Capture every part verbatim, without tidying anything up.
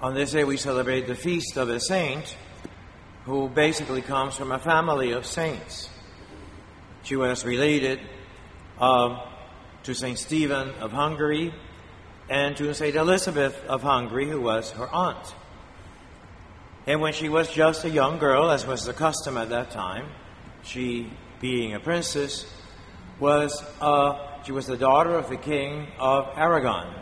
On this day we celebrate the feast of a saint who basically comes from a family of saints. She was related uh, to Saint Stephen of Hungary and to Saint Elizabeth of Hungary, who was her aunt. And when she was just a young girl, as was the custom at that time, she, being a princess, was uh, she was the daughter of the king of Aragon.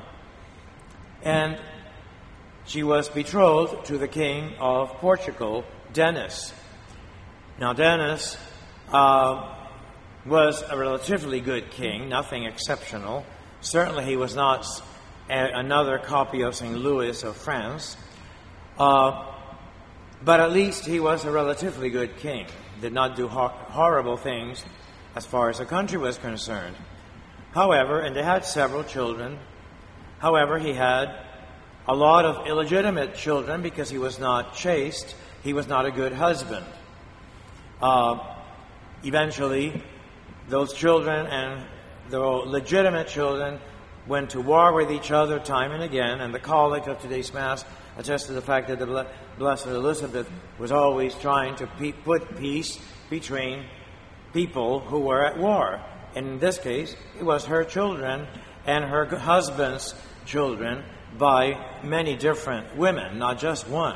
And she was betrothed to the king of Portugal, Denis. Now, Denis uh, was a relatively good king, nothing exceptional. Certainly he was not a, another copy of Saint Louis of France. Uh, but at least he was a relatively good king. Did not do hor- horrible things as far as the country was concerned. However, and they had several children. However, he had a lot of illegitimate children because he was not chaste. He was not a good husband. Uh, eventually, those children and the legitimate children went to war with each other time and again, and the collect of today's Mass attests to the fact that the Blessed Elizabeth was always trying to pe- put peace between people who were at war. And in this case, it was her children and her husband's children by many different women, not just one.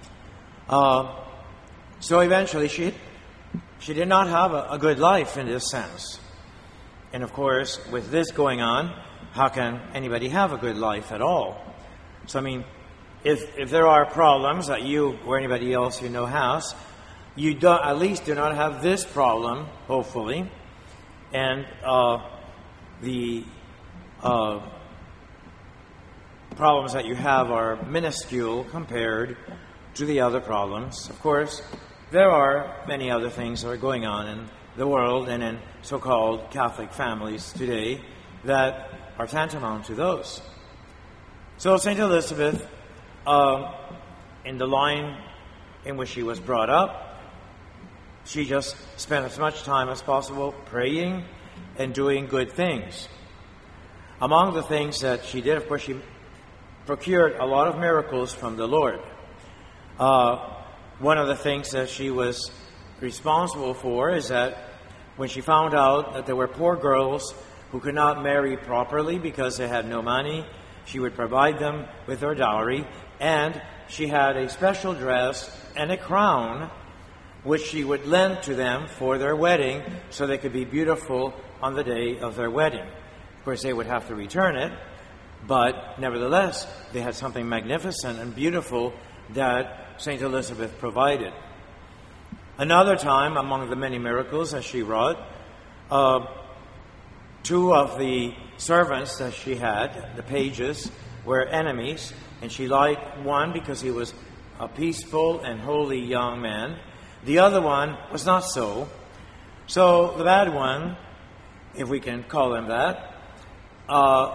Uh, so eventually she she did not have a, a good life in this sense. And of course, with this going on, how can anybody have a good life at all? So I mean, if if there are problems that you or anybody else you know has, you don't, at least do not have this problem, hopefully. And uh, the uh, problems that you have are minuscule compared to the other problems. Of course, there are many other things that are going on in the world and in so-called Catholic families today that are tantamount to those. So Saint Elizabeth, uh, in the line in which she was brought up, she just spent as much time as possible praying and doing good things. Among the things that she did, of course, she procured a lot of miracles from the Lord. Uh, one of the things that she was responsible for is that when she found out that there were poor girls who could not marry properly because they had no money, she would provide them with her dowry, and she had a special dress and a crown which she would lend to them for their wedding so they could be beautiful on the day of their wedding. Of course, they would have to return it, but nevertheless, they had something magnificent and beautiful that Saint Elizabeth provided. Another time, among the many miracles that she wrought, uh, two of the servants that she had, the pages, were enemies, and she liked one because he was a peaceful and holy young man. The other one was not so. So the bad one, if we can call him that, uh,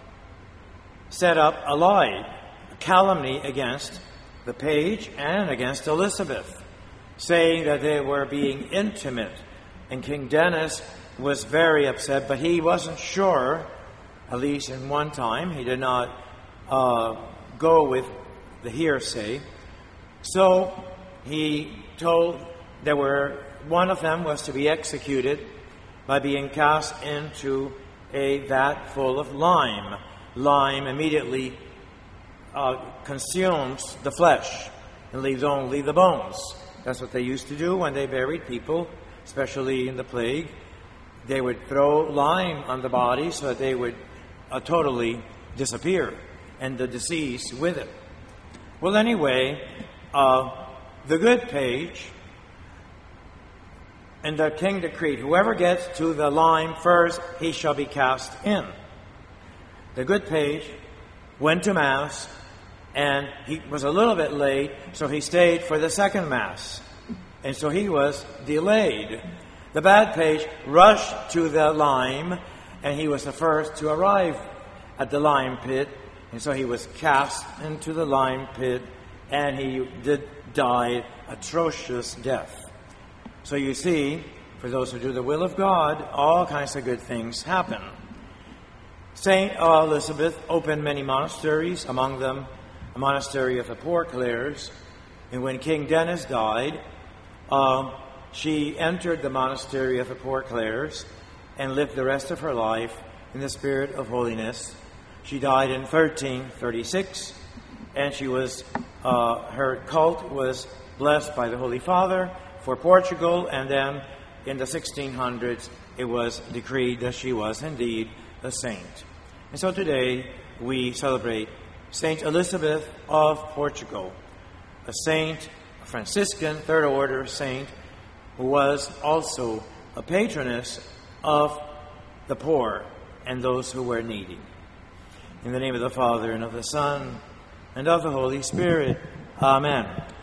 set up a lie, a calumny against the page and against Elizabeth, saying that they were being intimate. And King Denis was very upset, but he wasn't sure, at least in one time. He did not uh, go with the hearsay. So he told there were one of them was to be executed by being cast into a vat full of lime. Lime immediately uh, consumes the flesh and leaves only the bones. That's what they used to do when they buried people, especially in the plague. They would throw lime on the body so that they would uh, totally disappear, and the deceased with it. Well, anyway, uh, the good page, and the king decreed, whoever gets to the lime first, he shall be cast in. The good page went to Mass, and he was a little bit late, so he stayed for the second Mass. And so he was delayed. The bad page rushed to the lime, and he was the first to arrive at the lime pit. And so he was cast into the lime pit, and he did die atrocious death. So you see, for those who do the will of God, all kinds of good things happen. Saint Elizabeth opened many monasteries, among them a monastery of the Poor Clares. And when King Denis died, uh, she entered the monastery of the Poor Clares and lived the rest of her life in the spirit of holiness. She died in thirteen thirty-six, and she was uh, her cult was blessed by the Holy Father for Portugal, and then in the sixteen hundreds it was decreed that she was indeed a saint. And so today we celebrate Saint Elizabeth of Portugal, a saint, a Franciscan third order saint, who was also a patroness of the poor and those who were needy. In the name of the Father, and of the Son, and of the Holy Spirit. Amen.